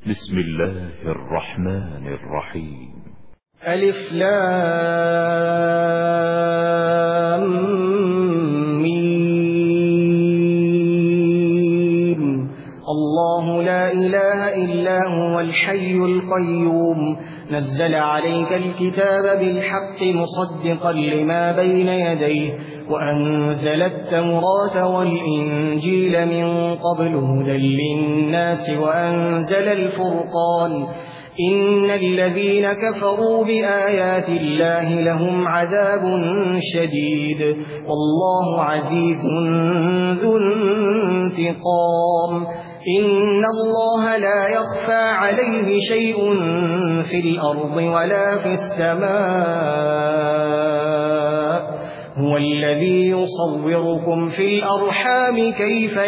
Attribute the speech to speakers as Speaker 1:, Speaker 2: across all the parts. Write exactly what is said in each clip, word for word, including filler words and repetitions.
Speaker 1: بسم الله الرحمن الرحيم.
Speaker 2: ألف لام ميم. الله لا إله إلا هو الحي القيوم، نزل عليك الكتاب بالحق مصدقا لما بين يديه، وأنزل التوراة والإنجيل من قبل هدى للناس، وأنزل الفرقان. إن الذين كفروا بآيات الله لهم عذاب شديد، والله عزيز ذو انتقام. إن الله لا يخفى عليه شيء في الأرض ولا في السماء، هو الذي يصوركم في الأرحام كيف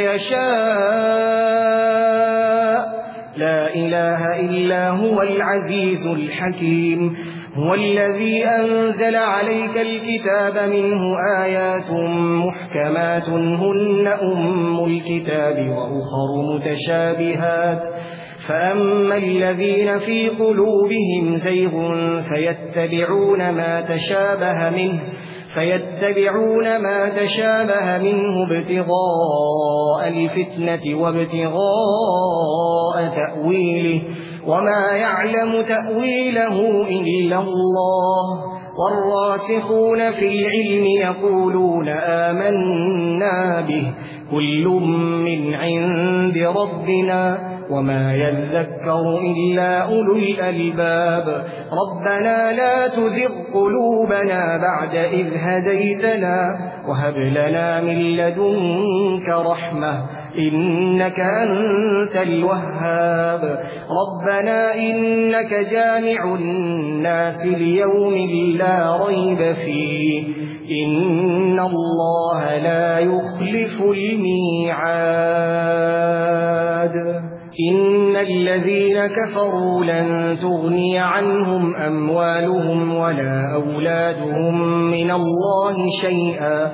Speaker 2: يشاء، لا إله إلا هو العزيز الحكيم. هو الذي أنزل عليك الكتاب منه آيات محكمات هن أم الكتاب وأخر متشابهات، فأما الذين في قلوبهم زيغ فيتبعون ما تشابه منه فيتبعون ما تشابه منه ابتغاء الفتنة وابتغاء تأويله، وما يعلم تأويله إلا الله. والراسخون في العلم يقولون آمنا به كل من عند ربنا وما يذكر إلا أولو الألباب. ربنا لا تزغ قلوبنا بعد إذ هديتنا وهب لنا من لدنك رحمة إنك أنت الوهاب. ربنا إنك جامع الناس ليوم لا ريب فيه، إن الله لا يخلف الميعاد. إن الذين كفروا لن تغني عنهم أموالهم ولا أولادهم من الله شيئا،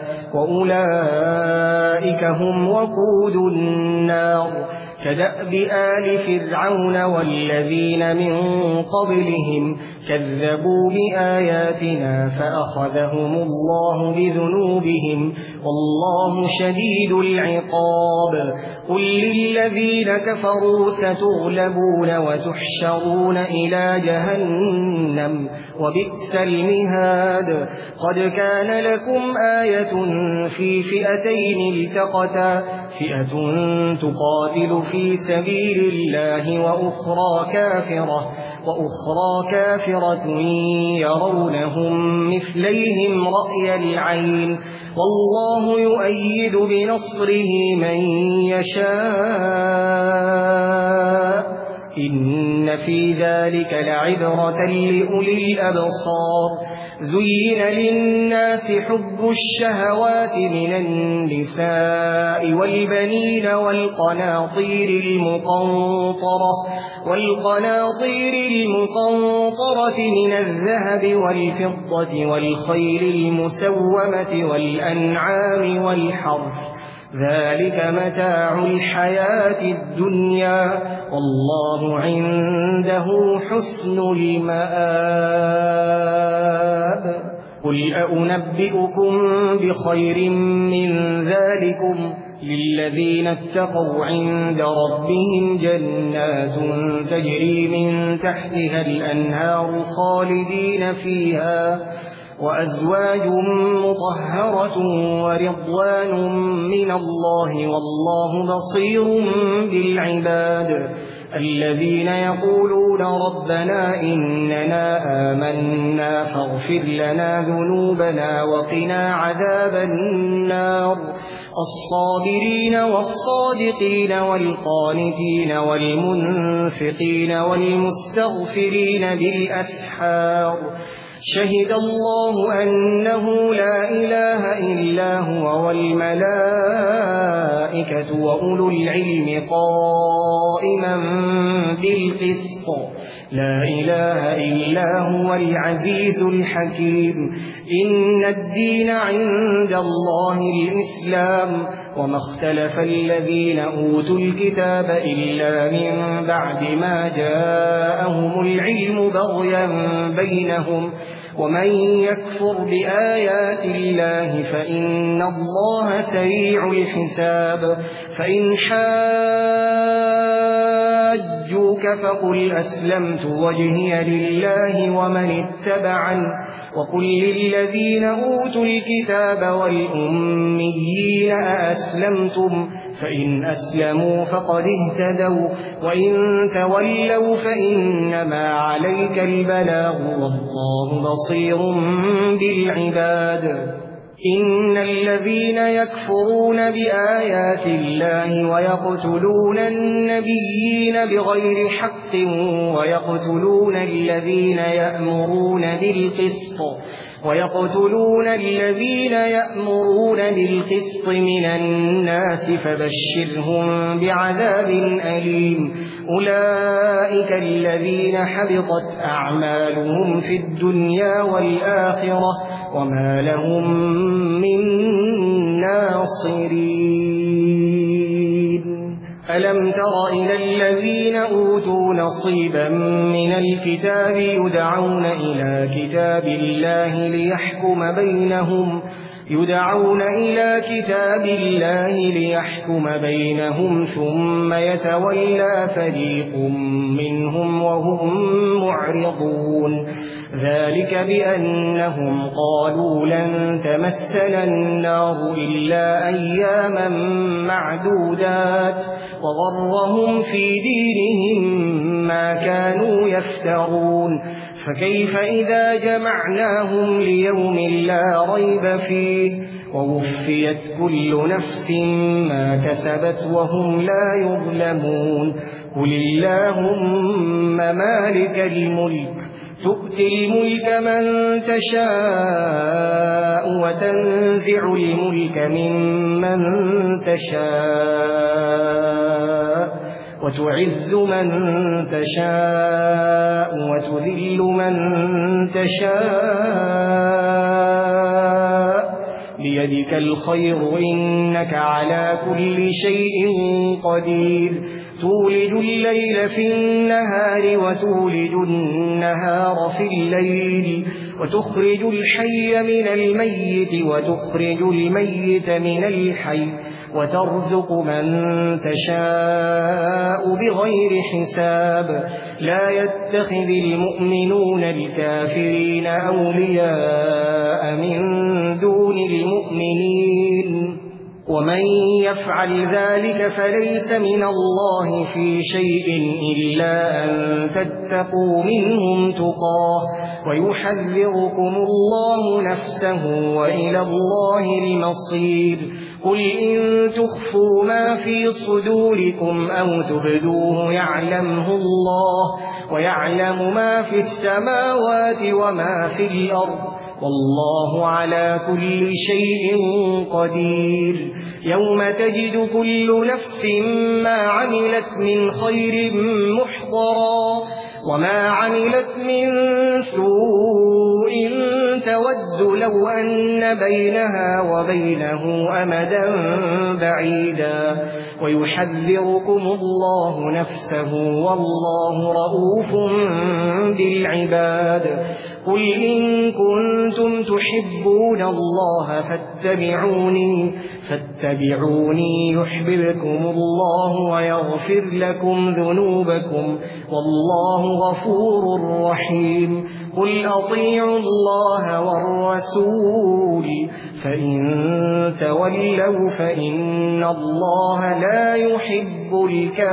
Speaker 2: وأولئك هم وقود النار. كدأب آل فرعون والذين من قبلهم كذبوا بآياتنا فأخذهم الله بذنوبهم، والله شديد العقاب. قل للذين كفروا ستغلبون وتحشرون إلى جهنم وبئس المهاد. قد كان لكم آية في فئتين التقتا، فئة تقاتل في سبيل الله وأخرى كافرة وأخرى كافرة يرونهم مثليهم رأي العين، والله يؤيد بنصره من يشاء. إن في ذلك لعبرة لأولي الأبصار. زين للناس حب الشهوات من النساء والبنين والقناطير المقنطرة والقناطير المقنطرة من الذهب والفضة والخيل المسومة والأنعام والحرث، ذلك متاع الحياة الدنيا، والله عنده حسن المآب. قل أنبئكم بخير من ذلكم للذين اتقوا عند ربهم جنات تجري من تحتها الأنهار خالدين فيها، وأزواج مطهرة ورضوان من الله، والله بصير بالعباد. الذين يقولون ربنا إننا آمنا فاغفر لنا ذنوبنا وقنا عذاب النار. الصابرين والصادقين والقانتين والمنفقين والمستغفرين بالأسحار. شهد الله أنه لا إله إلا هو والملائكة وأولو العلم قائما بالقسط، لا إله إلا هو العزيز الحكيم. إن الدين عند الله الإسلام، وما اختلف الذين أوتوا الكتاب إلا من بعد ما جاءهم العلم بغيا بينهم ومن يكفر بآيات الله فإن الله سريع الحساب فإن حاجوك فقل أسلمت وجهي لله ومن اتبعن وقل للذين أوتوا الكتاب والأميين أأسلمتم فإن أسلموا فقد اهتدوا وإن تولوا فإنما عليك البلاغ والله بصير بالعباد إن الذين يكفرون بآيات الله ويقتلون النبيين بغير حق ويقتلون الذين يأمرون بالقسط ويقتلون الذين يأمرون بالقسط من الناس فبشرهم بعذاب أليم أولئك الذين حبطت أعمالهم في الدنيا والآخرة وما لهم من ناصرين ألم تر إلى الذين أوتوا نصيبا من الكتاب يدعون إلى كتاب الله ليحكم بينهم يدعون إلى كتاب الله ليحكم بينهم ثم يتولى فريق منهم وهم معرضون ذلك بأنهم قالوا لن تمسنا النار إلا أياما معدودات وغرهم في دينهم ما كانوا يفترون فكيف إذا جمعناهم ليوم لا ريب فيه ووفيت كل نفس ما كسبت وهم لا يظلمون قل اللهم مالك الملك تؤتي الملك من تشاء وتنزع الملك ممن تشاء وتعز من تشاء وتذل من تشاء بيدك الخير إنك على كل شيء قدير تولج الليل في النهار وتولج النهار في الليل وتخرج الحي من الميت وتخرج الميت من الحي وترزق من تشاء بغير حساب لا يتخذ المؤمنون الكافرين أولياء من دون المؤمنين ومن يفعل ذلك فليس من الله في شيء إلا أن تتقوا منهم تقاه ويحذركم الله نفسه وإلى الله المصير قل إن تخفوا ما في صدوركم أو تبدوه يعلمه الله ويعلم ما في السماوات وما في الأرض والله على كل شيء قدير يوم تجد كل نفس ما عملت من خير محضرا وما عملت من سوء تود لو أن بينها وبينه أمدا بعيدا ويحذركم الله نفسه والله رؤوف بالعباد قل إن كنتم تحبون الله فاتبعوني فاتبعوني يحببكم الله ويغفر لكم ذنوبكم والله غفور رحيم قل أطيعوا الله والرسول فإن تولوا فإن الله لا يحب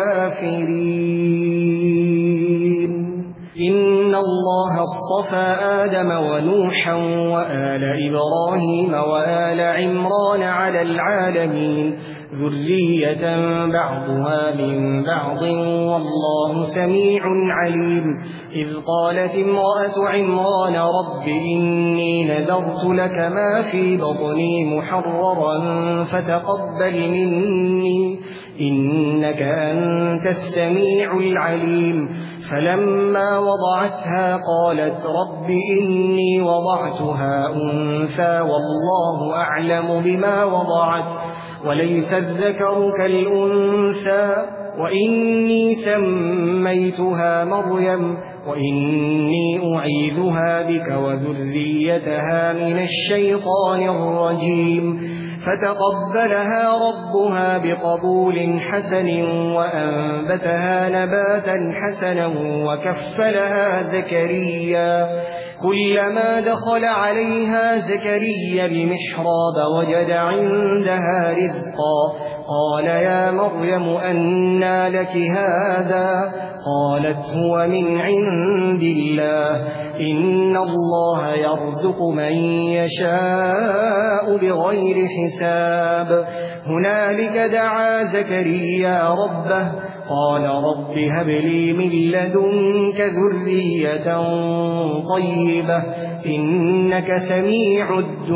Speaker 2: الكافرين إن الله اصطفى آدم ونوحا وآل إبراهيم وآل عمران على العالمين ذرية بعضها من بعض والله سميع عليم إذ قالت امرأة عمران رب إني نذرت لك ما في بطني محررا فتقبل مني إنك أنت السميع العليم فلما وضعتها قالت رب إني وضعتها أنثى والله أعلم بما وضعت وليس الذكر كالأنثى وإني سميتها مريم وإني أعيذها بك وذريتها من الشيطان الرجيم فتقبلها ربها بقبول حسن وأنبتها نباتا حسنا وكفلها زكريا كلما دخل عليها زكريا المحراب وجد عندها رزقا قال يا مريم أنى لك هذا قالت هو من عند الله إن الله يرزق من يشاء بغير حساب هنالك دعا زكريا ربه قال رب هب لي من لدنك ذرية طيبة إنك سميع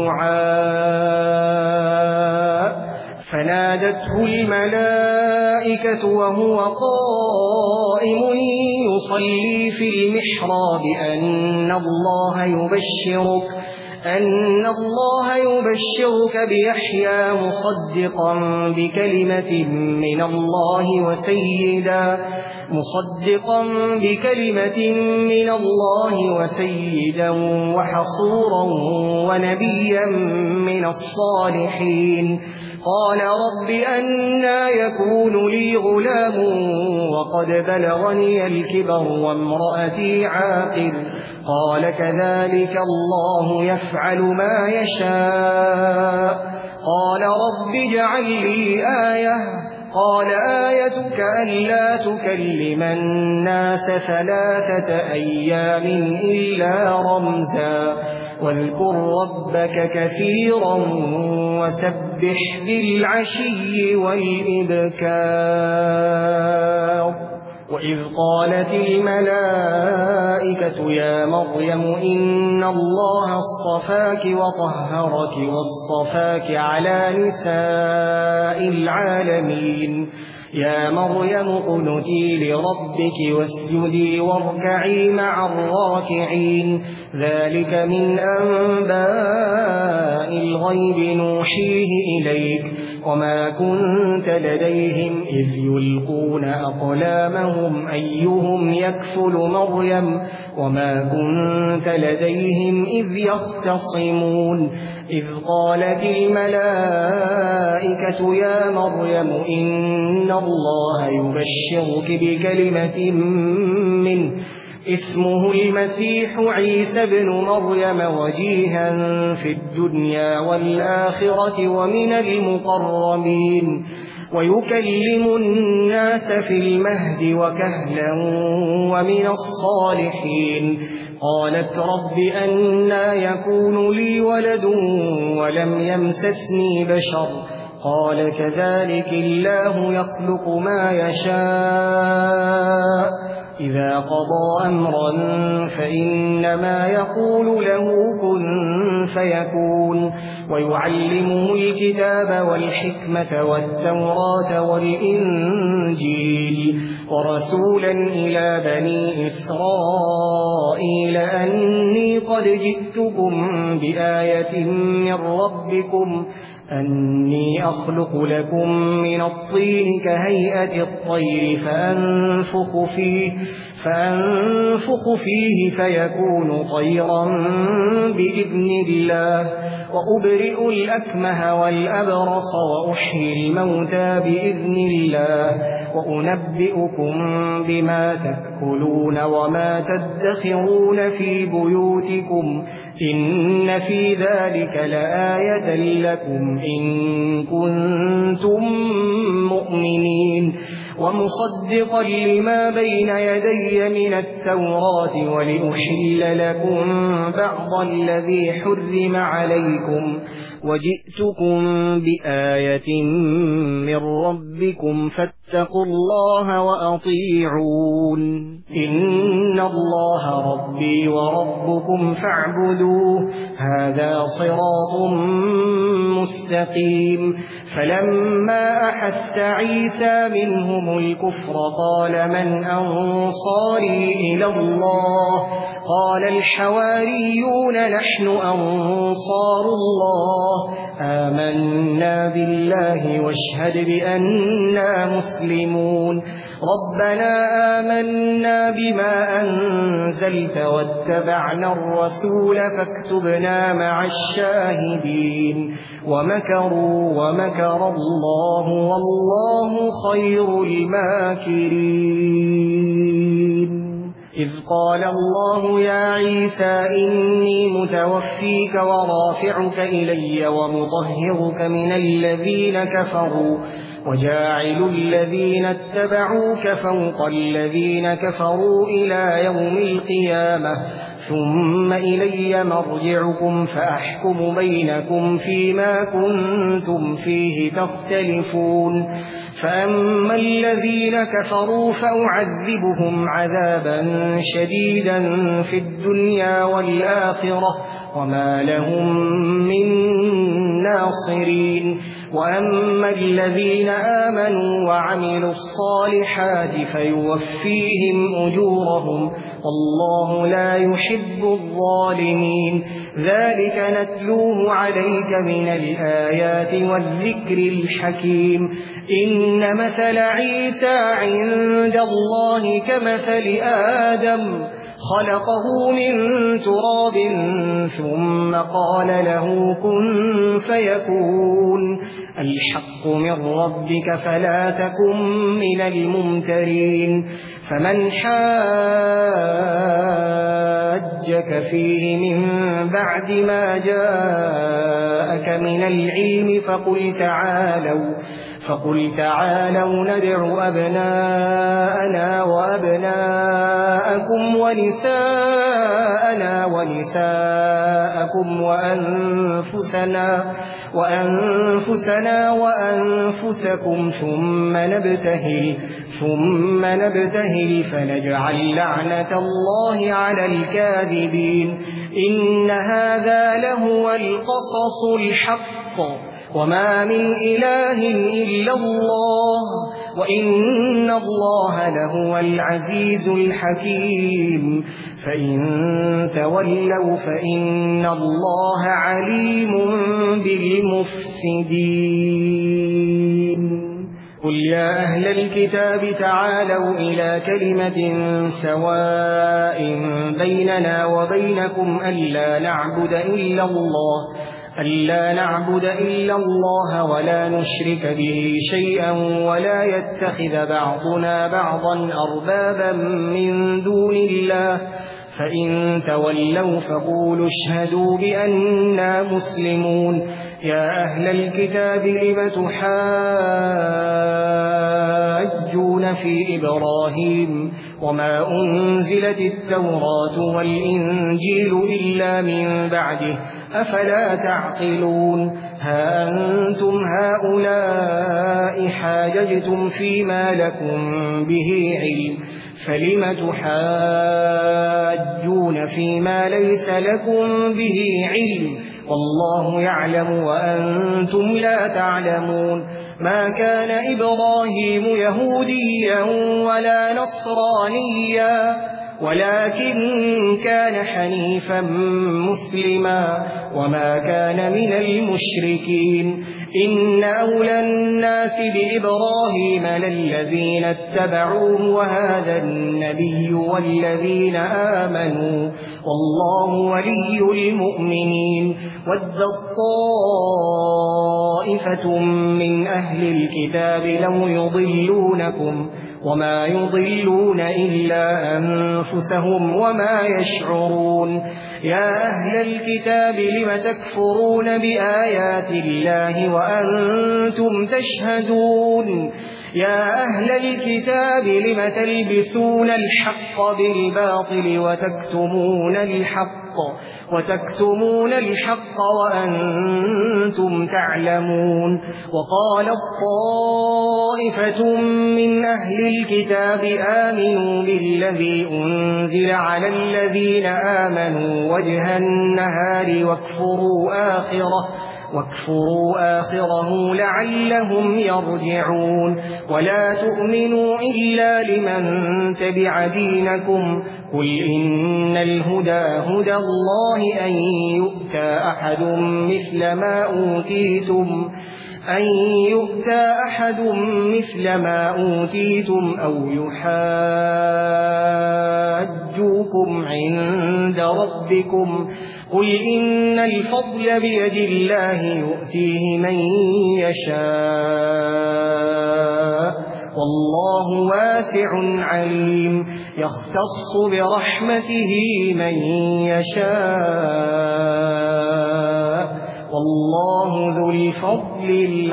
Speaker 2: الدعاء فنادته الملائكة وهو قائم يصلي في المحراب أن الله يبشرك أن الله يبشرك بيحيى مصدقا بكلمة من الله وسيدا مصدقا بكلمة من الله وسيدا وحصورا ونبيا من الصالحين قال رب أنى يكون لي غلام وقد بلغني الكبر وامرأتي عاقر قال كذلك الله يفعل ما يشاء قال رب اجعل لي آية قال آيتك ألا تكلم الناس ثلاثة أيام إلا رمزا واذكر ربك كثيرا وسبح بالعشي والإبكار وإذ قالت الملائكة يا مريم إن الله اصطفاك وطهرك واصطفاك على نساء العالمين يا مريم اقنتي لربك واسجدي واركعي مع الراكعين ذلك من أنباء الغيب نوحيه إليك وما كنت لديهم إذ يلقون أقلامهم أيهم يكفل مريم وما كنت لديهم إذ يختصمون إذ قالت الملائكة يا مريم إن الله يبشرك بكلمة منه اسمه المسيح عيسى بن مريم وجيها في الدنيا والآخرة ومن المقربين ويكلم الناس في المهد وكهلا ومن الصالحين قالت رب أنى يكون لي ولد ولم يمسسني بشر قال كذلك الله يخلق ما يشاء إذا قضى أمرا فإنما يقول له كن فيكون ويعلمه الكتاب والحكمة والتوراة والإنجيل ورسولا إلى بني إسرائيل أني قد جئتكم بآية من ربكم أني أخلق لكم من الطين كهيئة الطير فأنفخ فيه, فأنفخ فيه فيكون طيرا بإذن الله وأبرئ الأكمه والأبرص وأحيي الموتى بإذن الله وأنبئكم بما تأكلون وما تدخرون في بيوتكم إن في ذلك لآية لكم إن كنتم مؤمنين ومصدقا لما بين يدي من التوراة ولأحل لكم بعض الذي حرم عليكم وجئتكم بآية من ربكم فاتقوا الله وأطيعون إن الله ربي وربكم فاعبدوه هذا صراط مستقيم فلما أحس عيسى منهم الكفر قال من أنصاري إلى الله قال الحواريون نحن أنصار الله آمنا بالله واشهد بأننا مسلمون ربنا آمنا بما أنزلت واتبعنا الرسول فاكتبنا مع الشاهدين ومكروا ومكر الله والله خير الماكرين إذ قال الله يا عيسى إني متوفيك ورافعك إلي ومطهرك من الذين كفروا وجاعل الذين اتبعوك فوق الذين كفروا إلى يوم القيامة ثم إلي مرجعكم فأحكم بينكم فيما كنتم فيه تختلفون فأما الذين كفروا فأعذبهم عذابا شديدا في الدنيا والآخرة وما لهم من ناصرين وأما الذين آمنوا وعملوا الصالحات فيوفيهم أجورهم والله لا يحب الظالمين ذلك نتلوه عليك من الآيات والذكر الحكيم إن مثل عيسى عند الله كمثل آدم خلقه من تراب ثم قال له كن فيكون الحق من ربك فلا تكن من الممترين فمن حاجك فيه من بعد ما جاءك من العلم فقل تعالوا فقل تعالوا ندع أبناءنا وأبناءكم ونساءنا ونساءكم وأنفسنا وأنفسنا وأنفسكم ثم نبتهل ثم نبتهل فنجعل لعنة الله على الكاذبين إن هذا لهو القصص الحق وما من إله إلا الله وإن الله لهو العزيز الحكيم فإن تولوا فإن الله عليم بالمفسدين قل يا أهل الكتاب تعالوا إلى كلمة سواء بيننا وبينكم ألا نعبد إلا الله ألا نعبد إلا الله ولا نشرك به شيئا ولا يتخذ بعضنا بعضا أربابا من دون الله فإن تولوا فقولوا اشهدوا بأننا مسلمون يا أهل الكتاب لم تحاجون في إبراهيم وما أنزلت التوراة والإنجيل إلا من بعده أفلا تعقلون ها أنتم هؤلاء حاججتم فيما لكم به علم فلم تحاجون فيما ليس لكم به علم والله يعلم وأنتم لا تعلمون ما كان إبراهيم يهوديا ولا نصرانيا ولكن كان حنيفا مسلما وما كان من المشركين إن أولى الناس بإبراهيم للذين اتبعوه وهذا النبي والذين آمنوا والله ولي المؤمنين ود طائفة من أهل الكتاب لو يضلونكم وما يضلون إلا أنفسهم وما يشعرون يا أهل الكتاب لم تكفرون بآيات الله وأنتم تشهدون يا أهل الكتاب لم تلبسون الحق بالباطل وتكتمون الحق وتكتمون الحق وأنتم تعلمون وقالت طائفة من أهل الكتاب آمنوا بالذي أنزل على الذين آمنوا وجه النهار واكفروا آخره واكفروا آخره لعلهم يرجعون ولا تؤمنوا إلا لمن تبع دينكم قل إن الهدى هدى الله أن يؤتى أحد مثل ما أوتيتم أن يؤتى أحد مثل ما أوتيتم أو يحاجوكم عند ربكم قل إن الفضل بيد الله يؤتيه من يشاء والله واسع عليم يختص برحمته من يشاء والله ذو الفضل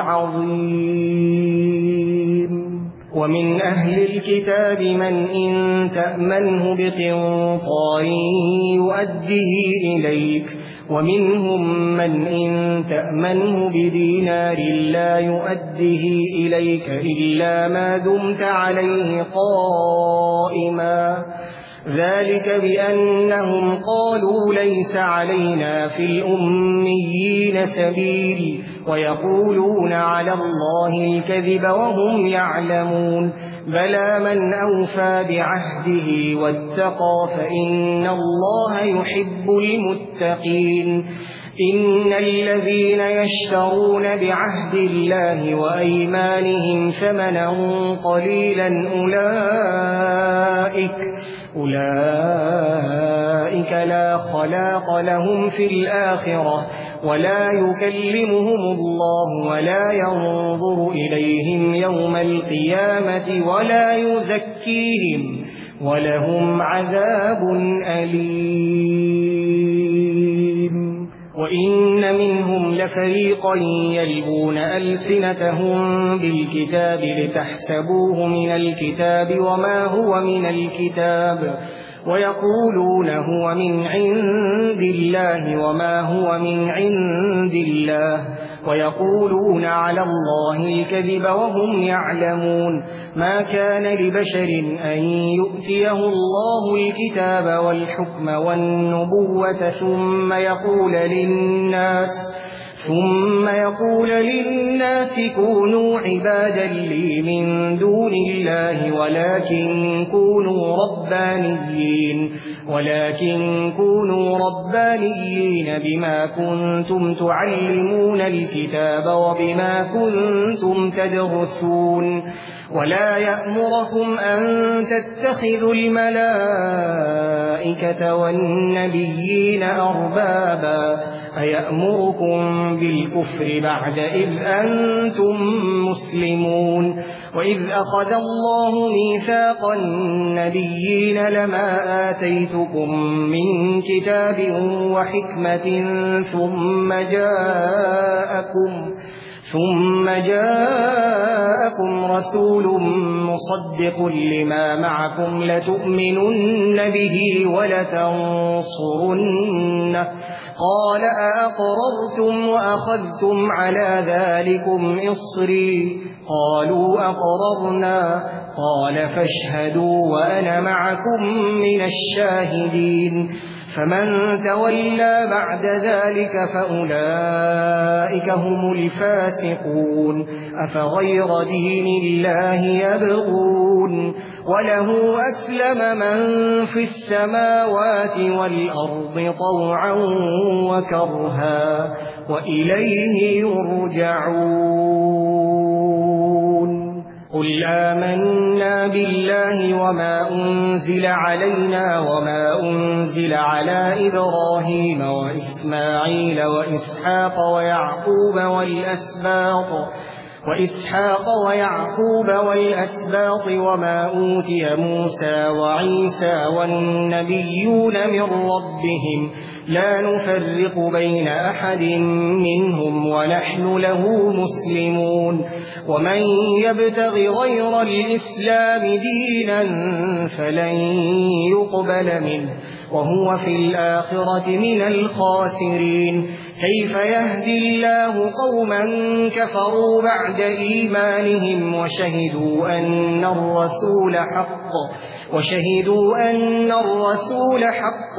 Speaker 2: العظيم ومن أهل الكتاب من إن تأمنه بقنطار يؤديه إليك ومنهم من إن تأمنه بدينار لا يؤديه إليك إلا ما دمت عليه قائما ذلك بأنهم قالوا ليس علينا في الأميين سبيل ويقولون على الله الكذب وهم يعلمون بلى من أوفى بعهده واتقى فإن الله يحب المتقين إن الذين يشترون بعهد الله وأيمانهم ثمنا قليلا أولئك أولئك لا خلاق لهم في الآخرة ولا يكلمهم الله ولا ينظر إليهم يوم القيامة ولا يزكيهم ولهم عذاب أليم وإن منهم لفريقا يلبون ألسنتهم بالكتاب لتحسبوه من الكتاب وما هو من الكتاب ويقولون هو من عند الله وما هو من عند الله ويقولون على الله الكذب وهم يعلمون ما كان لبشر أن يؤتيه الله الكتاب والحكم والنبوة ثم يقول للناس ثم يقول للناس كونوا عبادا لي من دون الله ولكن كونوا ربانيين ولكن كونوا ربانيين بما كنتم تعلمون الكتاب وبما كنتم تدرسون ولا يأمركم أن تتخذوا الملائكة والنبيين أربابا أيأمركم بالكفر بعد إذ أنتم مسلمون وإذ أخذ الله ميثاق النبيين لما آتيتكم من كتاب وحكمة ثم جاءكم ثم جاءكم رسول مصدق لما معكم لتؤمنن به ولتنصرنه قال أأقررتم وأخذتم على ذلكم إصري قالوا أقررنا قال فاشهدوا وأنا معكم من الشاهدين فمن تولى بعد ذلك فأولئك هم الفاسقون أفغير دين الله يبغون وله أسلم من في السماوات والأرض طوعا وكرها وإليه يرجعون قل آمنا بالله وما أنزل علينا وما أنزل على إبراهيم وإسماعيل وإسحاق ويعقوب والأسباط وإسحاق ويعقوب والأسباط وما أوتي موسى وعيسى والنبيون من ربهم لا نفرق بين أحد منهم ونحن له مسلمون ومن يبتغ غير الإسلام دينا فلن يقبل منه وهو في الآخرة من الخاسرين كيف يهدي الله قوما كفروا بعد إيمانهم وشهدوا أن الرسول حق وشهدوا أن الرسول حق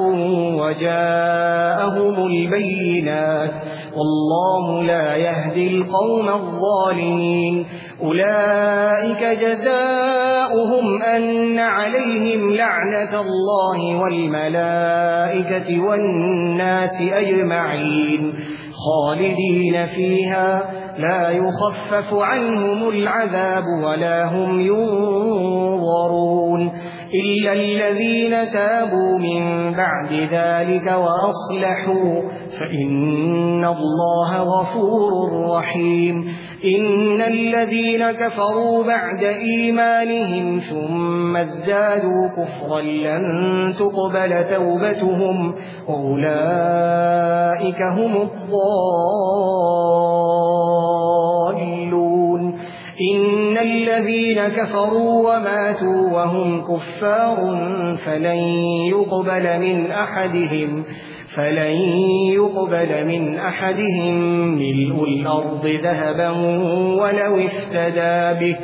Speaker 2: وجاءهم البينات والله لا يهدي القوم الظالمين أولئك جزاؤهم أن عليهم لعنة الله والملائكة والناس أجمعين خالدين فيها لا يخفف عنهم العذاب ولا هم ينظرون إلا الذين تابوا من بعد ذلك وأصلحوا فإن الله غفور رحيم إن الذين كفروا بعد إيمانهم ثم ازدادوا كفرا لن تقبل توبتهم وأولئك هم الضالون إن الذين كفروا وماتوا وهم كفار فلن يقبل من أحدهم فلن يقبل من أحدهم ملء الأرض ذهبا ولو افتدى به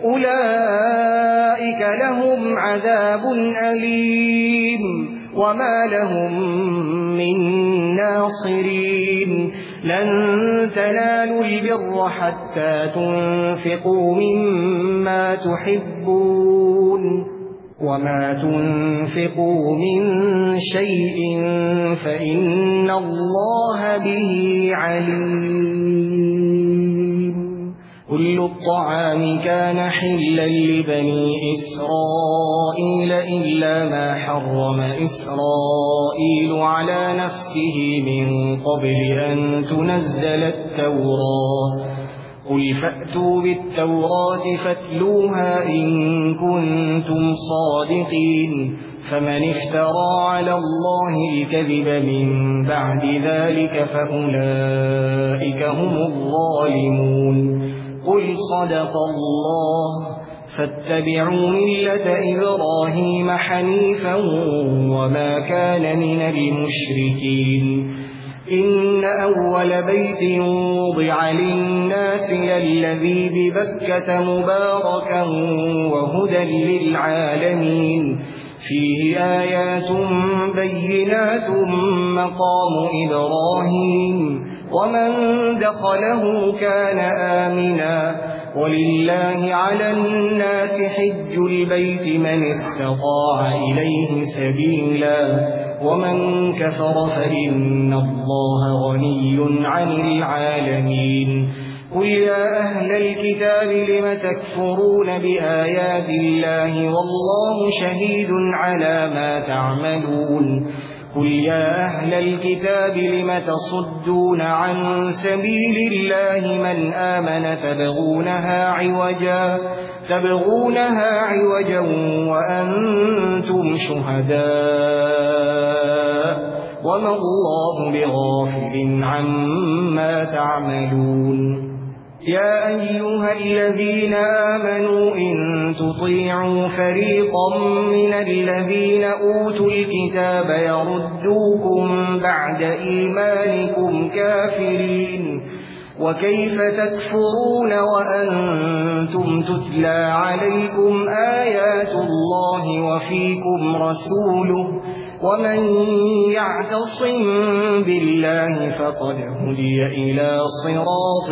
Speaker 2: أولئك لهم عذاب أليم وما لهم من ناصرين لن تنالوا البر حتى تنفقوا مما تحبون وما تنفقوا من شيء فإن الله به عليم كل الطعام كان حلا لبني إسرائيل إلا ما حرم إسرائيل على نفسه من قبل أن تنزل التوراة قل فأتوا بالتوراة فاتلوها إن كنتم صادقين فمن افترى على الله الكذب من بعد ذلك فأولئك هم الظالمون قل صدق الله فاتبعوا ملة إبراهيم حنيفا وما كان من المشركين إن أول بيت وضع للناس للذي ببكة مباركا وهدى للعالمين فيه آيات بينات مقام إبراهيم ومن دخله كان آمنا ولله على الناس حج البيت من استطاع إليه سبيلا ومن كفر فإن الله غني عن العالمين قل يا أهل الكتاب لم تكفرون بآيات الله والله شهيد على ما تعملون قل يا أهل الكتاب لم تصدون عن سبيل الله من آمن تبغونها عوجا تبغونها عوجا وأنتم شهداء وما الله بغافل عما تعملون يا أيها الذين آمنوا إن تطيعوا فريقا من الذين أوتوا الكتاب يردوكم بعد إيمانكم كافرين وكيف تكفرون وأنتم تتلى عليكم آيات الله وفيكم رسوله ومن يعتصم بالله فقد هدي إلى صراط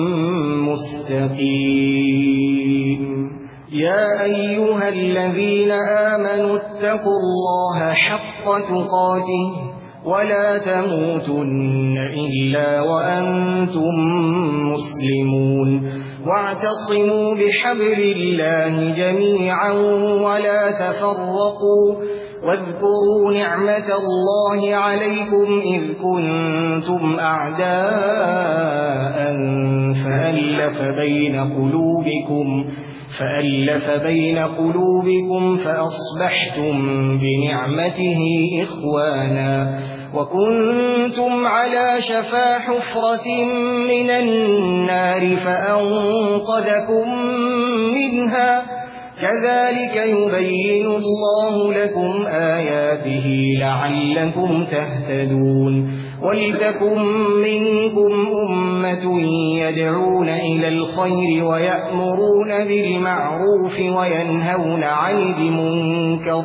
Speaker 2: مستقيم يا أيها الذين آمنوا اتقوا الله حق تقاته ولا تموتن إلا وأنتم مسلمون واعتصموا بحبل الله جميعا ولا تفرقوا واذكروا نعمة الله عليكم إذ كنتم أعداء فألف بين قلوبكم فألف بين قلوبكم فأصبحتم بنعمته إخوانا وكنتم على شفا حفرة من النار فأنقذكم منها كذلك يبين الله لكم آياته لعلكم تهتدون ولتكن منكم أمة يدعون إلى الخير ويأمرون بالمعروف وينهون عن المنكر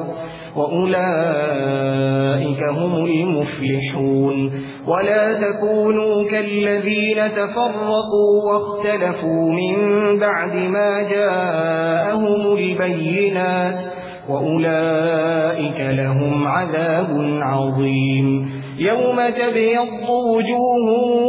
Speaker 2: وأولئك هم المفلحون ولا تكونوا كالذين تفرقوا واختلفوا من بعد ما جاءهم البينات وأولئك لهم عذاب عظيم يوم تبيض وجوه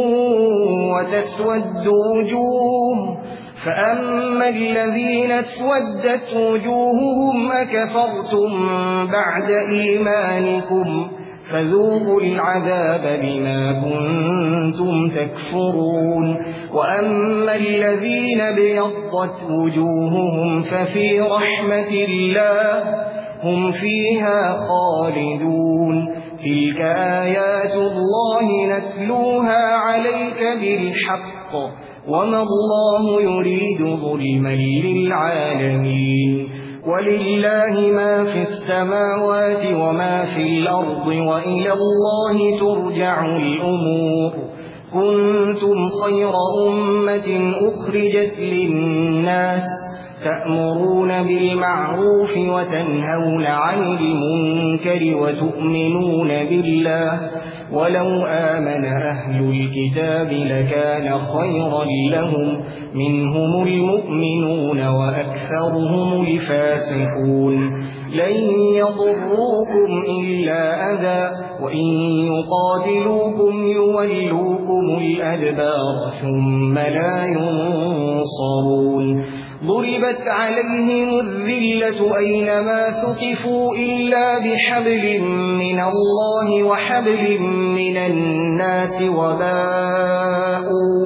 Speaker 2: وتسود وجوه فأما الذين اسودت وجوههم أكفرتم بعد إيمانكم فذوقوا العذاب بما كنتم تكفرون وأما الذين ابيضت وجوههم ففي رحمة الله هم فيها خالدون تلك آيات الله نتلوها عليك بالحق وما الله يريد ظلما للعالمين ولله ما في السماوات وما في الأرض وإلى الله ترجع الأمور كنتم خير أمة أخرجت للناس تأمرون بالمعروف وتنهون عن المنكر وتؤمنون بالله ولو آمن أهل الكتاب لكان خيرا لهم منهم المؤمنون وأكثرهم الفاسقون لن يضروكم إلا أذى وإن يقاتلوكم يولوكم الأدبار ثم لا ينصرون ضربت عليهم الذلة أينما ثقفوا إلا بحبل من الله وحبل من الناس وباءوا,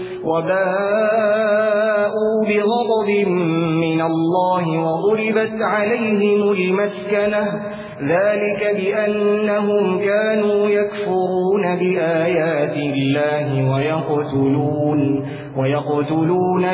Speaker 2: وباءوا بغضب من الله وضربت عليهم المسكنة ذلك بأنهم كانوا يكفرون بآيات الله ويقتلون, ويقتلون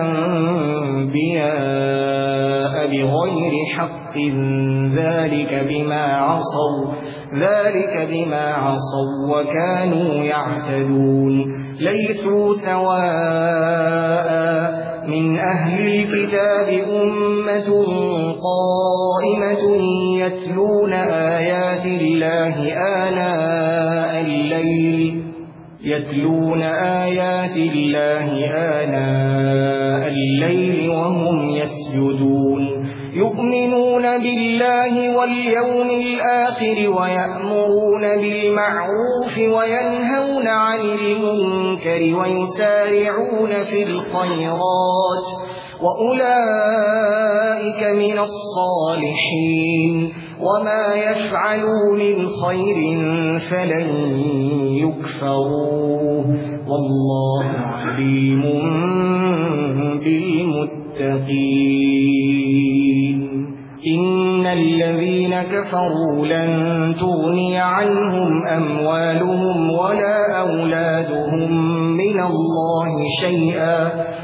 Speaker 2: الأنبياء بغير حق ذلك بما عصوا ذلك بما عصوا وكانوا يعتدون ليسوا سواء من أهل الكتاب أمة قائمة يتلون آيات الله آناء الليل يتلون آيات الله آناء الليل وهم يسجدون يؤمنون بالله واليوم الآخر ويأمرون بالمعروف وينهون عن المنكر ويسارعون في الخيرات وأولئك من الصالحين وما يفعلوا من خير فلن يكفروه والله عليم بالمتقين إن الذين كفروا لن تغني عنهم أموالهم ولا أولادهم من الله شيئا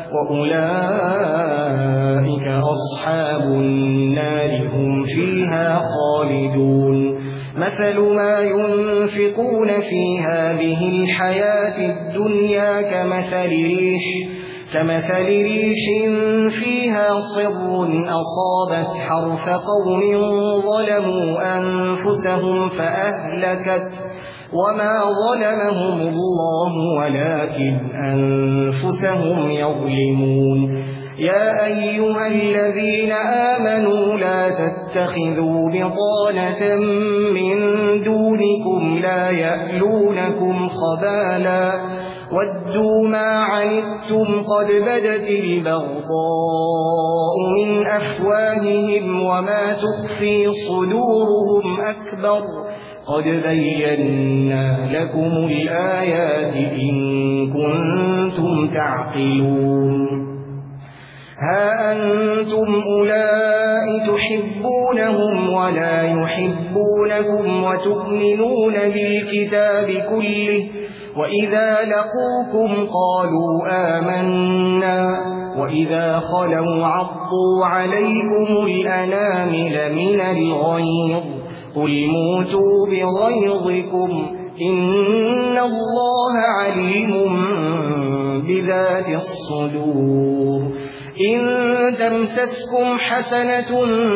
Speaker 2: وأولئك أصحاب النار هم فيها خالدون مثل ما ينفقون في هذه الحياة الدنيا كمثل ريح كمثل ريح فيها صر أصابت حرث قوم ظلموا أنفسهم فأهلكت وما ظلمهم الله ولكن أنفسهم يظلمون يا أيها الذين آمنوا لا تتخذوا بطانة من دونكم لا يألونكم خبالا ودوا ما عنتم قد بدت البغضاء من أفواههم وما تخفي صدورهم أكبر قد بينا لكم الآيات إن كنتم تعقلون ها أنتم أولئك تحبونهم ولا يحبونكم وتؤمنون بالكتاب كله وإذا لقوكم قالوا آمنا وإذا خلوا عضوا عليكم الأنامل من الغيظ قل موتوا بغيظكم إن الله عليم بذات الصدور إن تمسسكم حسنة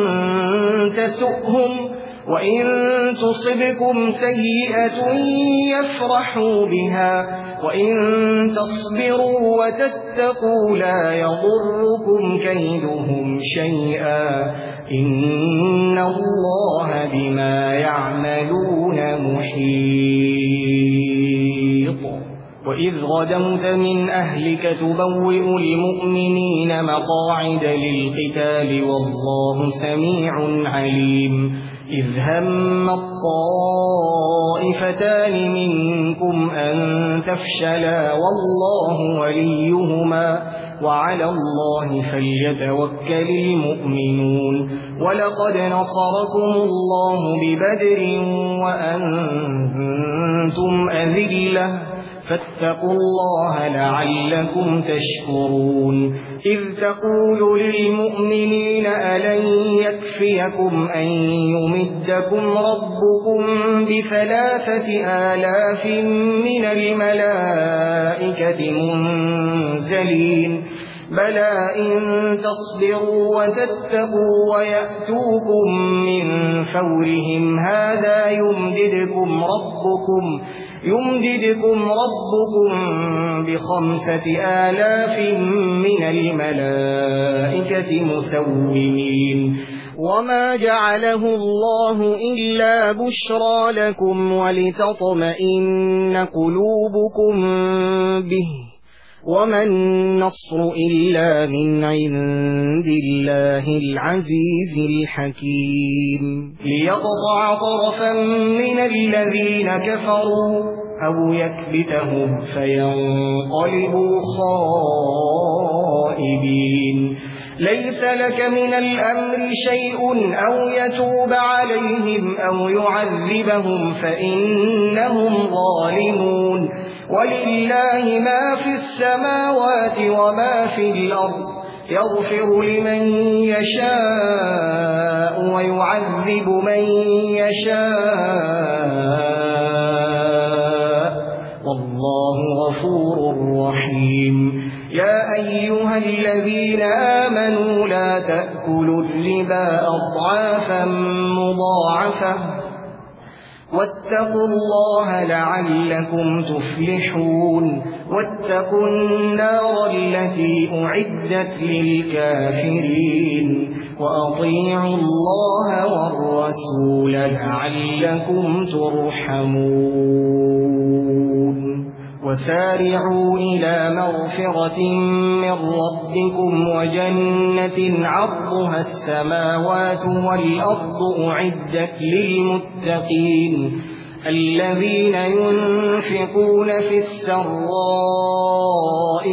Speaker 2: تسؤهم وإن تصبكم سيئة يفرحوا بها وإن تصبروا وتتقوا لا يضركم كيدهم شيئا إن الله بما يعملون محيط وإذ غدوت من أهلك تبوئ المؤمنين مقاعد للقتال والله سميع عليم إذ هم الطائفتان منكم أن تفشلا والله وليهما وعلى الله فليتوكل المؤمنون ولقد نصركم الله ببدر وأنتم أذلة فاتقوا الله لعلكم تشكرون إذ تقول للمؤمنين ألن يكفيكم أن يمدكم ربكم بثلاثة آلاف من الملائكة منزلين بلى إن تصبروا وتتقوا ويأتوكم من فورهم هذا يمددكم ربكم يمددكم ربكم بخمسة آلاف من الملائكة مسومين وما جعله الله إلا بشرى لكم ولتطمئن قلوبكم به وما النصر إلا من عند الله العزيز الحكيم ليقطع طرفا من الذين كفروا أو يكبتهم فينقلبوا خائبين ليس لك من الأمر شيء أو يتوب عليهم أو يعذبهم فإنهم ظالمون ولله ما في السماوات وما في الأرض يغفر لمن يشاء ويعذب من يشاء والله غفور رحيم يا أيها الذين آمنوا لا تأكلوا الربا أضعافا مضاعفة واتقوا الله لعلكم تفلحون واتقوا النار التي أعدت للكافرين وأطيعوا الله والرسول لعلكم ترحمون وسارعوا إلى مغفرة من ربكم وجنة عرضها السماوات والأرض أعدت للمتقين الذين ينفقون في السراء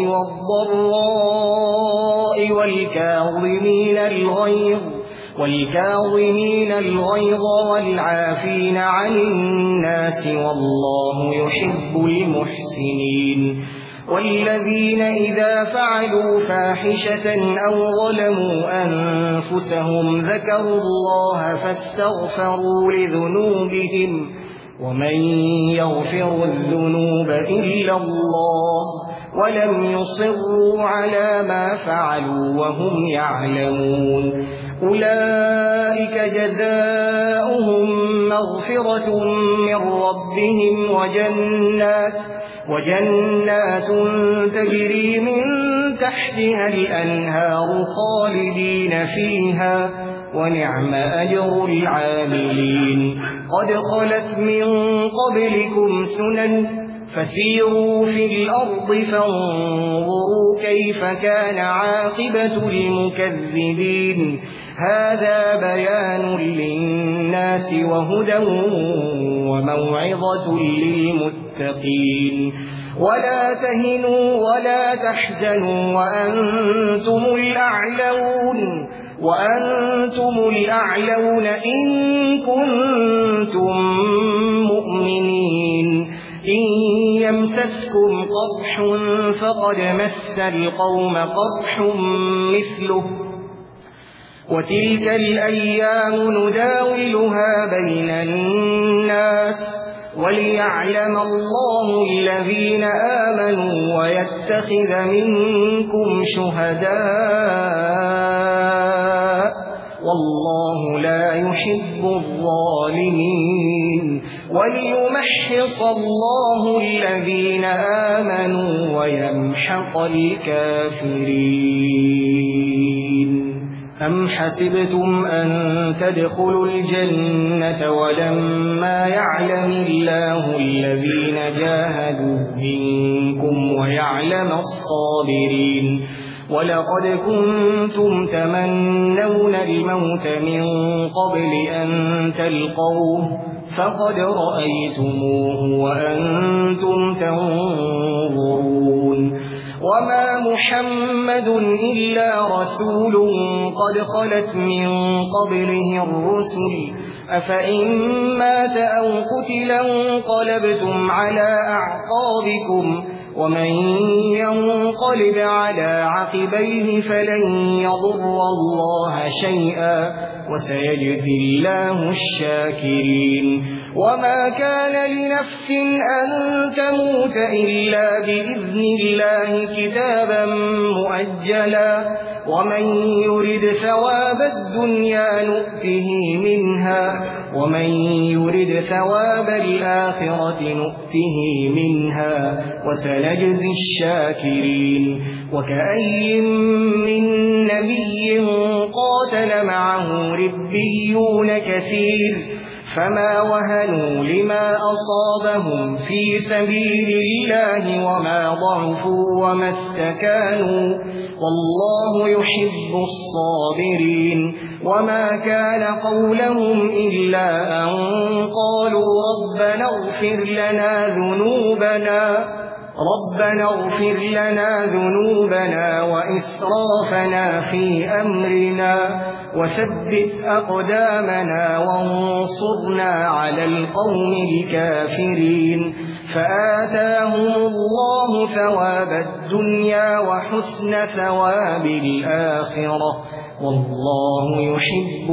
Speaker 2: والضراء والكاظمين الغيظ والكاظمين الغيظ والعافين عن الناس والله يحب المحسنين والذين إذا فعلوا فاحشة أو ظلموا أنفسهم ذكروا الله فاستغفروا لذنوبهم ومن يغفر الذنوب إلا الله ولم يصروا على ما فعلوا وهم يعلمون أولئك جزاؤهم مغفرة من ربهم وجنات وجنات تجري من تحتها الأنهار خالدين فيها ونعم أجر العاملين قد خلت من قبلكم سنن فسيروا في الأرض فانظروا كيف كان عاقبة المكذبين هذا بيان للناس وهدى وموعظة للمتقين ولا تهنوا ولا تحزنوا وأنتم الأعلون وأنتم الأعلون إن كنتم مؤمنين إن يمسسكم قرح فقد مس القوم قرح مثله وتلك الأيام نداولها بين الناس وليعلم الله الذين آمنوا ويتخذ منكم شهداء والله لا يحب الظالمين وليمحص الله الذين آمنوا ويمحق الكافرين. أم حسبتم أن تدخلوا الجنة ولما يعلم الله الذين جاهدوا منكم ويعلم الصابرين ولقد كنتم تمنون الموت من قبل أن تلقوه فقد رأيتموه وأنتم تنظرون. وما محمد إلا رسول قد خلت من قبله الرسل أفإن مات أو قتلا انقلبتم على أعقابكم ومن ينقلب على عقبيه فلن يضر الله شيئا وسيجزي الله الشاكرين. وما كان لنفس أن تموت إلا بإذن الله كتابا مؤجلا ومن يرد ثواب الدنيا نؤته منها ومن يرد ثواب الآخرة نؤته منها وسنجزي الشاكرين. وكأي من نبي قاتل معه ربيون كثير فما وهنوا لما أصابهم في سبيل الله وما ضعفوا وما استكانوا والله يحب الصابرين. وما كان قولهم إلا أن قالوا ربنا اغفر لنا ذنوبنا ربنا اغفر لنا ذنوبنا وإسرافنا في أمرنا وثبت أقدامنا وانصرنا على القوم الكافرين. فآتاهم الله ثواب الدنيا وحسن ثواب الآخرة والله يحب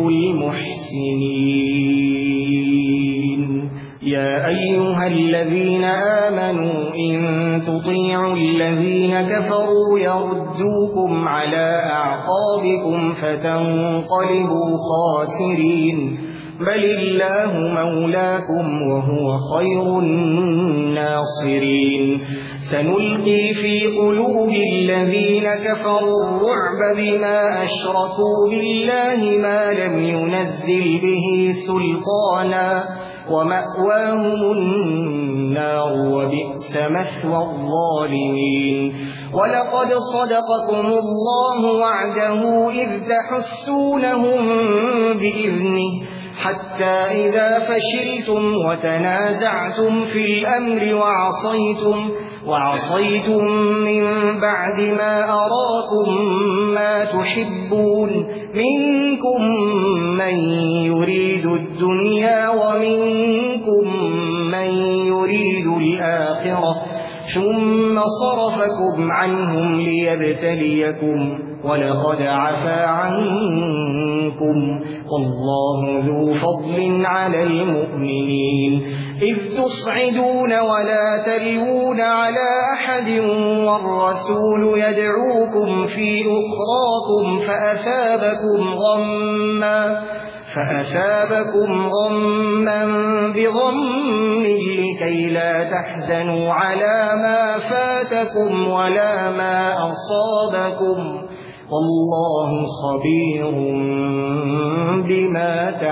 Speaker 2: المحسنين. يا أيها الذين آمنوا إن تطيعوا الذين كفروا يردوكم على أعقابكم فتنقلبوا خاسرين بل الله مولاكم وهو خير الناصرين. سنلقي في قلوب الذين كفروا الرعب بما أشركوا بالله ما لم ينزل به سلطانا ومأواهم النار وبئس مثوى الظالمين. ولقد صدقكم الله وعده إذ تحسونهم بإذنه حتى إذا فشلتم وتنازعتم في الأمر وعصيتم وعصيتم من بعد ما أراكم ما تحبون منكم من يريد الدنيا ومنكم من يريد الآخرة ثم صرفكم عنهم ليبتليكم ولقد عفا عنكم والله ذو فضل على المؤمنين. إذ تصعدون ولا تلوون على أحد والرسول يدعوكم في أخراكم فأثابكم غما فأثابكم غما بغم لكي لا تحزنوا على ما فاتكم ولا ما أصابكم والله خبير بما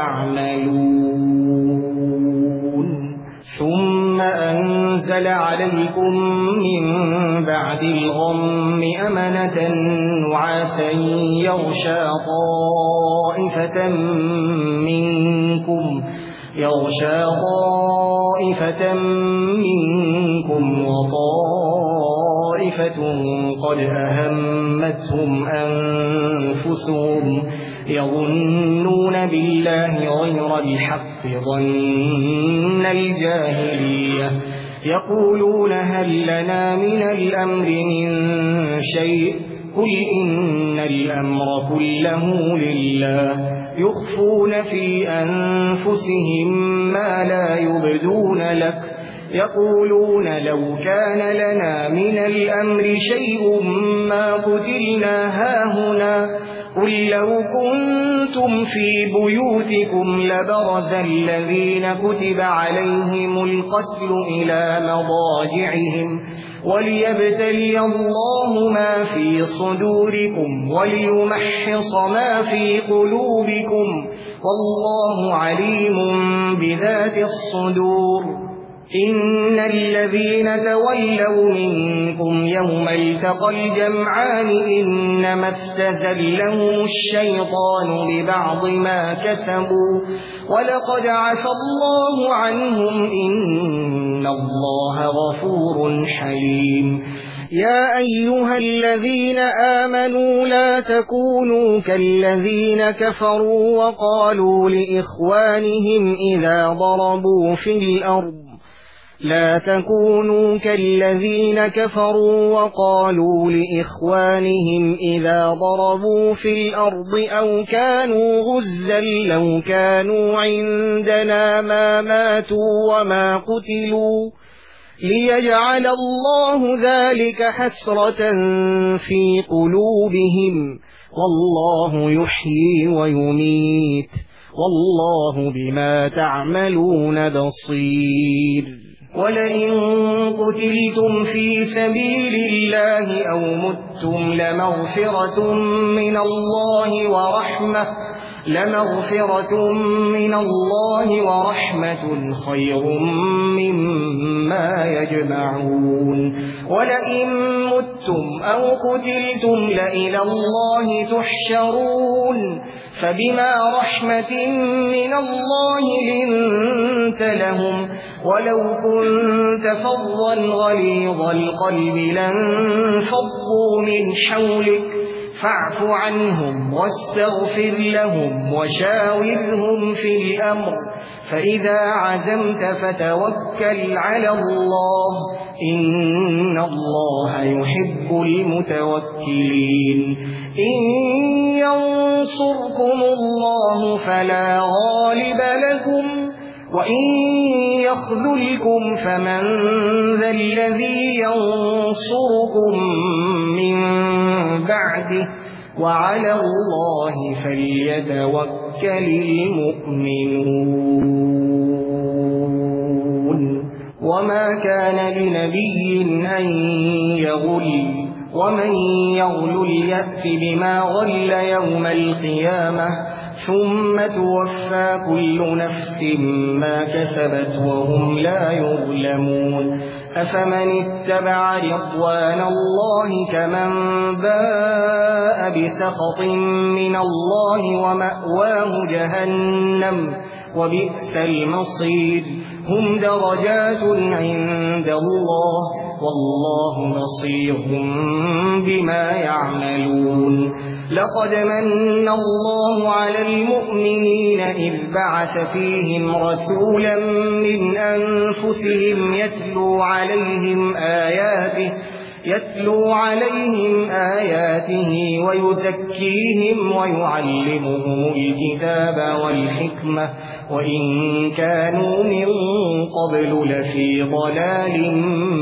Speaker 2: تعملون. ثم أنزل عليكم من بعد الغم أمنة نعاسا يغشى طائفة منكم يغشى طائفة منكم وطائفة قد أهمتهم أنفسهم يظنون بالله غير الحق ظن الجاهلية يقولون هل لنا من الأمر من شيء قل إن الأمر كله لله يخفون في أنفسهم ما لا يبدون لك يقولون لو كان لنا من الأمر شيء ما قتلنا هاهنا قل لو كنتم في بيوتكم لبرز الذين كتب عليهم القتل إلى مضاجعهم وليبتلي الله ما في صدوركم وليمحص ما في قلوبكم والله عليم بذات الصدور. إن الذين تولوا منكم يوم التقى الجمعان إنما استزلهم الشيطان ببعض ما كسبوا ولقد عفى الله عنهم إن الله غفور حليم. يا أيها الذين آمنوا لا تكونوا كالذين كفروا وقالوا لإخوانهم إذا ضربوا في الأرض لا تكونوا كالذين كفروا وقالوا لإخوانهم إذا ضربوا في الأرض أو كانوا غزا لو كانوا عندنا ما ماتوا وما قتلوا ليجعل الله ذلك حسرة في قلوبهم والله يحيي ويميت والله بما تعملون بصير. ولئن قتلتم في سبيل الله أو متم لمغفرة من الله ورحمة لمغفرة من الله ورحمة خير مما يجمعون. ولئن متم أو قتلتم لإلى الله تحشرون فبما رحمة من الله لنت لهم ولو كنت فظا غليظ القلب لانفضوا من حولك فاعف عنهم واستغفر لهم وشاورهم في الأمر فإذا عزمت فتوكل على الله إن الله يحب المتوكلين. إن ينصركم الله فلا غالب لكم وإن يخذلكم فمن ذا الذي ينصركم من بعده وعلى الله فليتوكل المؤمنون. وما كان لنبي أن يغل ومن يغل يأت بما غل يوم القيامة ثم توفى كل نفس ما كسبت وهم لا يظلمون. أفمن اتبع رضوان الله كمن باء بسخط من الله ومأواه جهنم وبئس المصير. هم درجات عند الله والله بصير بما يعملون. لقد من الله على المؤمنين إذ بعث فيهم رسولا من أنفسهم يتلو عليهم آياته يتلو عليهم آياته ويزكيهم ويعلمهم الكتاب والحكمة وإن كانوا من قبل لفي ضلال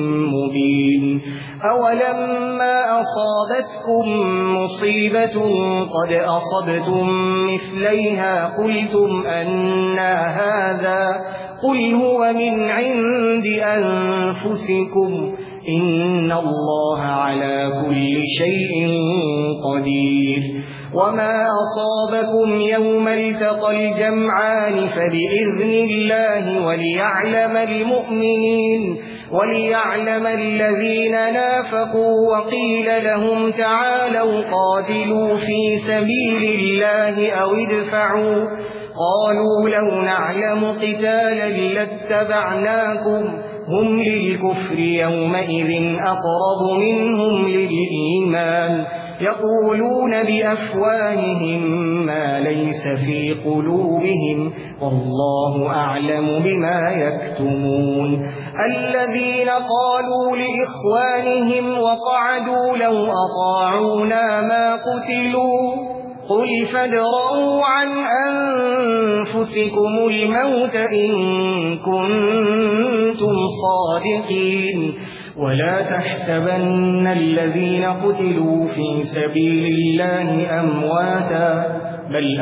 Speaker 2: مبين. أولما أصابتكم مصيبة قد أصبتم مثليها قلتم أنى هذا قل هو من عند أنفسكم إن الله على كل شيء قدير. وما أصابكم يوم التقى الجمعان فبإذن الله وليعلم المؤمنين وليعلم الذين نافقوا وقيل لهم تعالوا قاتلوا في سبيل الله أو ادفعوا قالوا لو نعلم قتالا لاتبعناكم هم للكفر يومئذ أقرب منهم للإيمان يقولون بأفواههم ما ليس في قلوبهم والله أعلم بما يكتمون. الذين قالوا لإخوانهم وقعدوا لو أطاعونا ما قتلوا قل فادرءوا عن أنفسكم الموت إن كنتم صادقين ولا تحسبن الذين قتلوا في سبيل الله أمواتا بل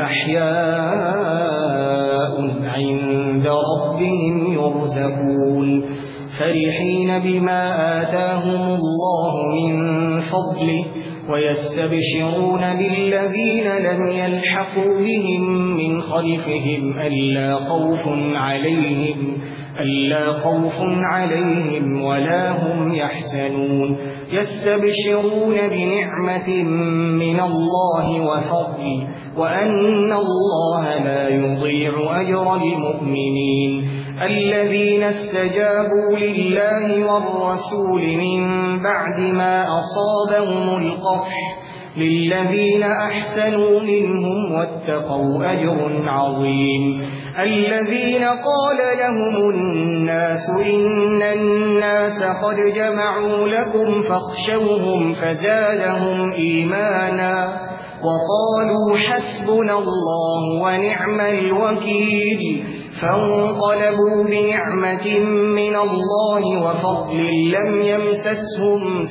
Speaker 2: أحياء عند ربهم يرزقون فرحين بما آتاهم الله من فضله ويستبشرون بالذين لم يلحقوا بهم من خلفهم ألا خوف عليهم ألا خوف عليهم ولا هم يحزنون يستبشرون بنعمة من الله وفضل وأن الله لا يضيع أجر المؤمنين الذين استجابوا لله والرسول من بعد ما أصابهم القرح للذين أحسنوا منهم واتقوا أجر عظيم الذين قال لهم الناس إن الناس قد جمعوا لكم فاخشوهم فزادهم إيمانا وقالوا حسبنا الله ونعم الوكيل فانقلبوا بنعمة من الله وفضل لم يمسسهم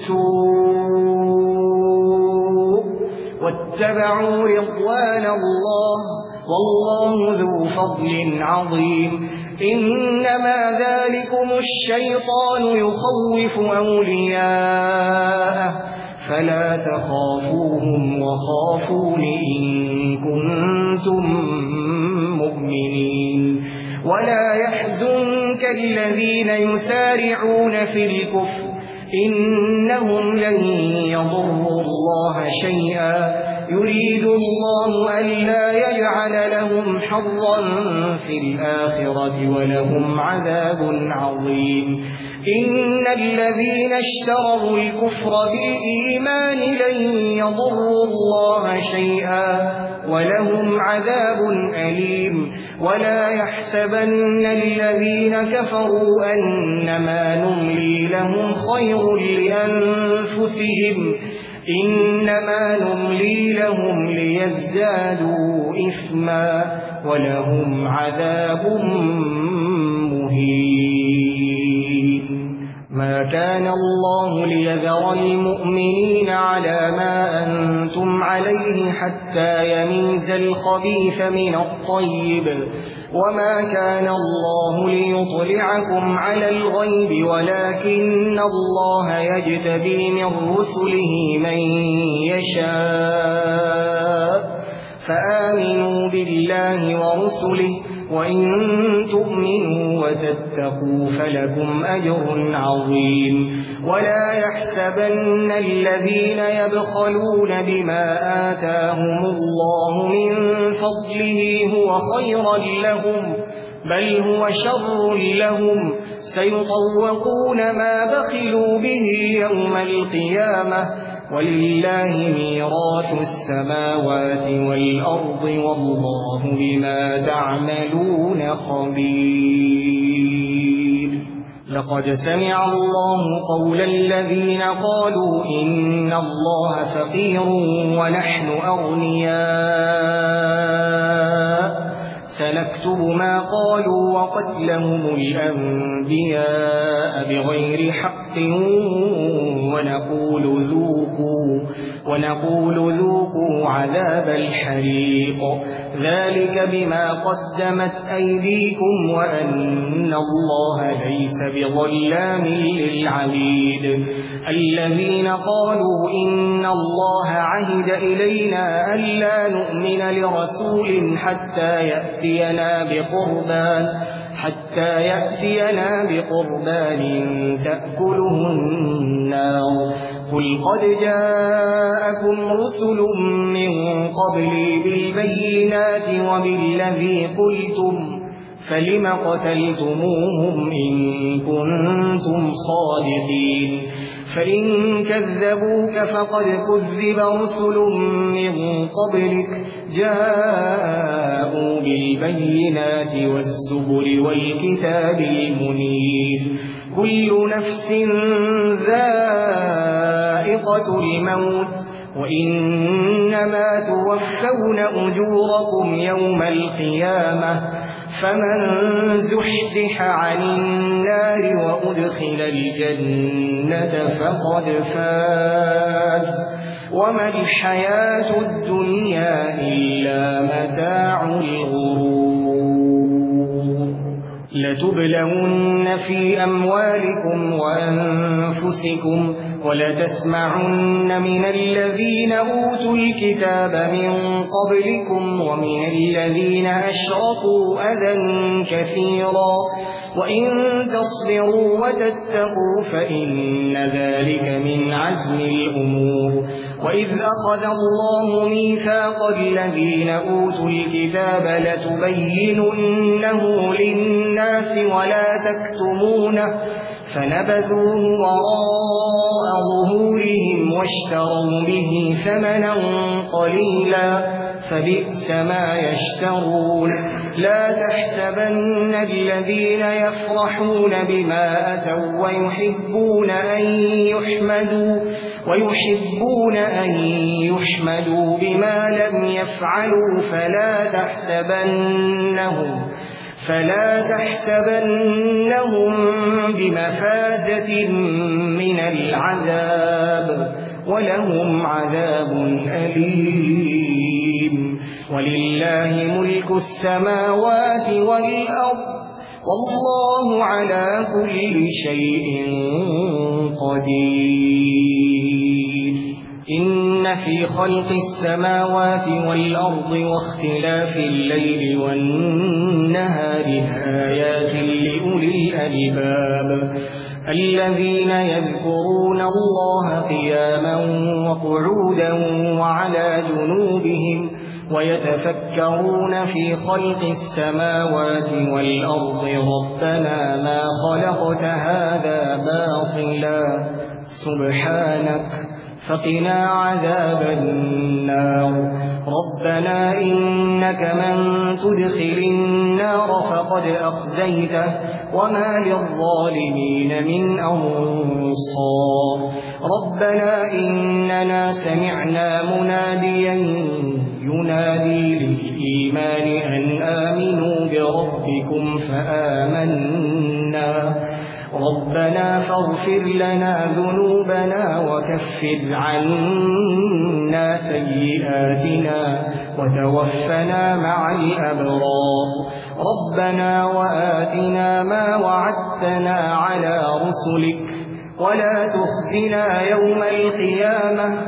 Speaker 2: سوء واتبعوا رضوان الله والله ذو فضل عظيم إنما ذلكم الشيطان يخوف أولياءه فلا تخافوهم وخافون إن كنتم مؤمنين ولا يحزنك الذين يسارعون في الكفر إنهم لن يضروا الله شيئا يريد الله ألا يجعل لهم حظا في الآخرة ولهم عذاب عظيم إن الذين اشتروا الكفر بالإيمان لن يضروا الله شيئا ولهم عذاب أليم ولا يحسبن الذين كفروا أنما نملي لهم خير لأنفسهم إنما نملي لهم ليزدادوا إثما ولهم عذاب مهين ما كان الله ليذر المؤمنين على ما أنتم عليه حتى يميز الخبيث من الطيب وما كان الله ليطلعكم على الغيب ولكن الله يجتبي من رسله من يشاء فآمنوا بالله ورسله وإن تؤمنوا وتتقوا فلكم أجر عظيم ولا يحسبن الذين يبخلون بما آتاهم الله من فضله هو خيرا لهم بل هو شر لهم سيطوقون ما بخلوا به يوم القيامة ولله ميراث السماوات والأرض والله بما تعملون خبير لقد سمع الله قول الذين قالوا إن الله فقير ونحن أغنياء سنكتب ما قالوا وقتلهم الأنبياء بغير حق ونقول ذوقوا ونقول ذوقوا عذاب الحريق ذلك بما قدمت أيديكم وأن الله ليس بظلام للعبيد الذين قالوا إن الله عهد إلينا ألا نؤمن لرسول حتى يأتينا بقربان حتى يأتينا بقربان تأكله النار قل قد جاءكم رسل من قبلي بالبينات وبالذي قلتم فلم قتلتموهم إن كنتم صادقين فإن كذبوك فقد كذب رسل من قبلك جاءوا بالبينات والزبر والكتاب المنير كل نفس ذائقة الموت وإنما توفون أجوركم يوم القيامة فمن زحزح عن النار وأدخل الجنة فقد فاز وما الحياة الدنيا إلا متاع الغرور لتبلون في أموالكم وأنفسكم ولتسمعن من الذين أوتوا الكتاب من قبلكم ومن الذين أشركوا أذى كثيرا وإن تصبروا وتتقوا فإن ذلك من عزم الأمور وإذ أخذ الله ميثاق الذين أوتوا الكتاب لتبيننه للناس ولا تكتمونه فنبذوه وراء ظهورهم واشتروا به ثمنا قليلا فبئس ما يشترون لا تحسبن الذين يفرحون بما أتوا ويحبون أن يحمدوا ويحبون أن يحمدوا بما لم يفعلوا فلا تحسبنهم فلا تحسبنهم بمفازة من العذاب ولهم عذاب أليم ولله ملك السماوات والأرض والله على كل شيء قدير إن في خلق السماوات والأرض واختلاف الليل والنهار آيات لأولي الألباب الذين يذكرون الله قياما وقعودا وعلى جنوبهم ويتفكرون في خلق السماوات والأرض ربنا ما خلقت هذا باطلا سبحانك فقنا عذاب النار ربنا إنك من تدخل النار فقد أخزيته وما للظالمين من أنصار ربنا إننا سمعنا مناديا ينادي للإيمان أن آمنوا بربكم فآمنا ربنا فاغفر لنا ذنوبنا وكفر عنا سيئاتنا وتوفنا مع الأبرار ربنا وآتنا ما وعدتنا على رسلك ولا تخزنا يوم القيامة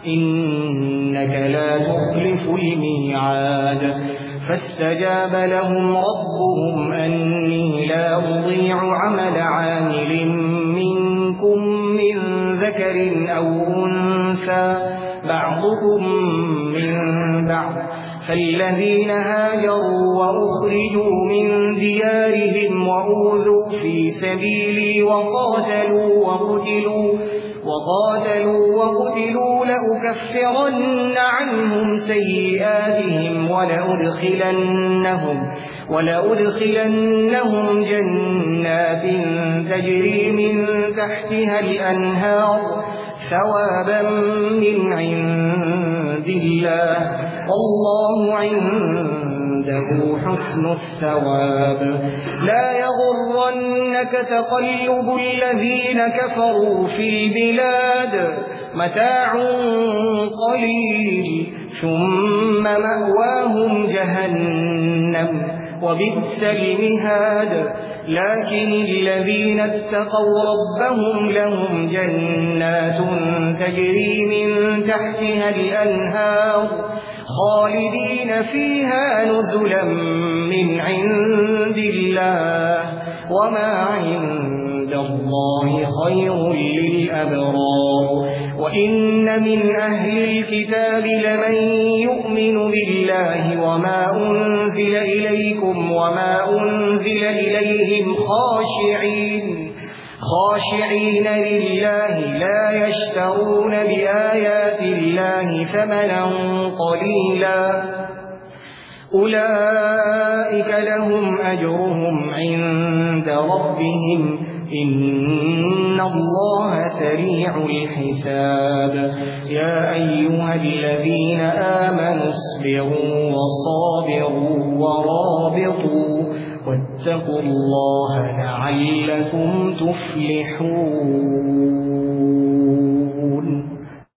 Speaker 2: إنك لا تخلف الميعاد فاستجاب لهم ربهم أني لا أضيع عمل عامل منكم من ذكر أو أنثى بعضكم من بعض فالذين هاجروا وأخرجوا من ديارهم وأوذوا في سبيلي وقاتلوا وقتلوا وقاتلوا وقتلوا لأكفرن عنهم سيئاتهم ولأدخلنهم ولأدخلنهم جنات تجري من تحتها الأنهار ثوابا من عند الله والله عنده حسن الثواب لا يغرنك تقلب الذين كفروا في البلاد متاع قليل ثم مأواهم جهنم وبئس المهاد لكن الذين اتقوا ربهم لهم جنات تجري من تحتها الأنهار خالدين فيها نزلا من عند الله وما عند الله خير للأبرار وإن من أهل الكتاب لمن يؤمن بالله وما أنزل إليكم وما أنزل إليهم خاشعين خاشعين لله لا يشترون بآيات الله ثمنا قليلا أولئك لهم أجرهم عند ربهم إن الله سريع الحساب يا أيها الذين آمنوا اصبروا وصابروا ورابطوا واتقوا الله لعلكم تفلحون